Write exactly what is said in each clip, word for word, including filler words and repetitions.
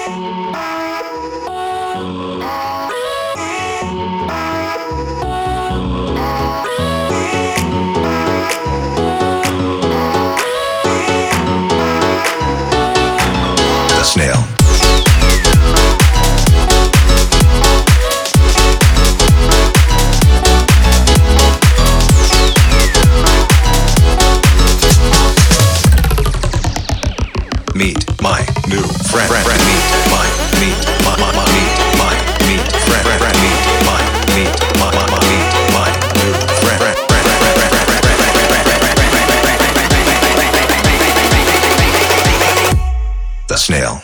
The snail. Meet my new friend. friend, friend. Meet my, meet my, my, my, meet my, meet friend. friend, friend. Meet my, meet my, my, my, meet my new friend. friend, friend, friend, friend, friend, friend, friend, friend. The snail.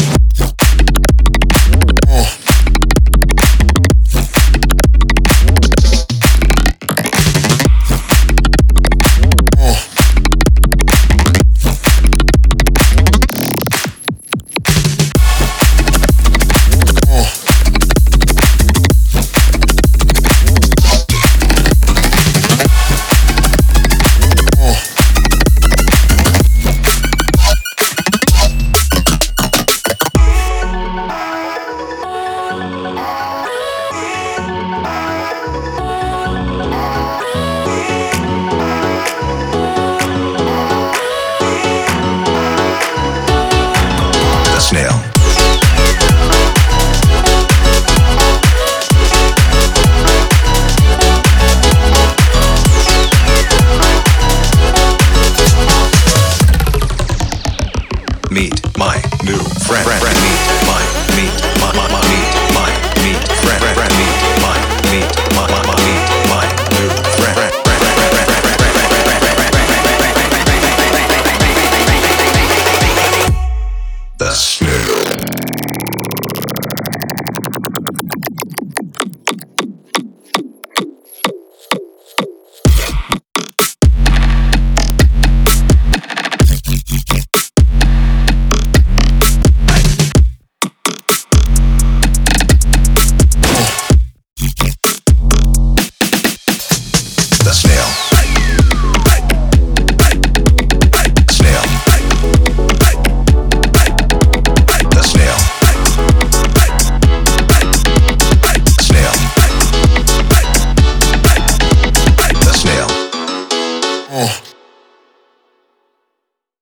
Snail. Meet my new friend. friend. Meet my, meet